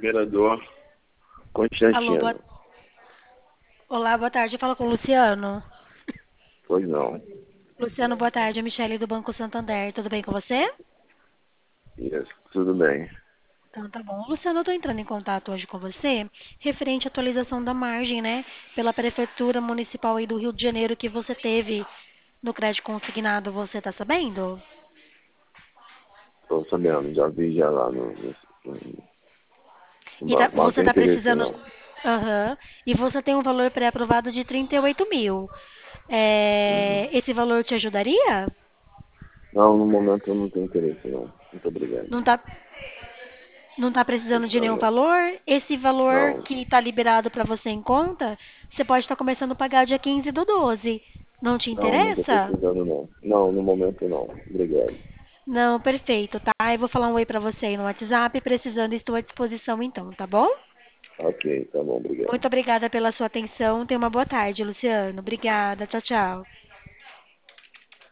Vereador Alô, Constantino. olá, boa tarde. Fala com o Luciano. Pois não. Luciano, boa tarde. É Michele do Banco Santander. Tudo bem com você? Isso, tudo bem. Então tá bom. Luciano, eu tô entrando em contato hoje com você referente à atualização da margem, né? Pela Prefeitura Municipal aí do Rio de Janeiro que você teve no crédito consignado. Você tá sabendo? Tô sabendo, já vi já lá no E banco. Mas não você tem tá interesse precisando. não. Aham. E você tem um valor pré-aprovado de 38 mil. Uhum. Esse valor te ajudaria? Não, no momento eu não tenho interesse não. Muito obrigado. Não tá, Não está precisando de nenhum Precisando valor? Esse valor não. que está liberado para você em conta, você pode estar começando a pagar dia 15 do 12. Não te Não, não tô interessa? precisando não. Não, no momento não. Obrigado. Não, perfeito, tá? Eu vou falar um oi para você aí no WhatsApp. Precisando, estou à disposição então, tá bom? Ok, tá bom, obrigado. Muito obrigada pela sua atenção. Tenha uma boa tarde, Luciano. Obrigada. Tchau, tchau.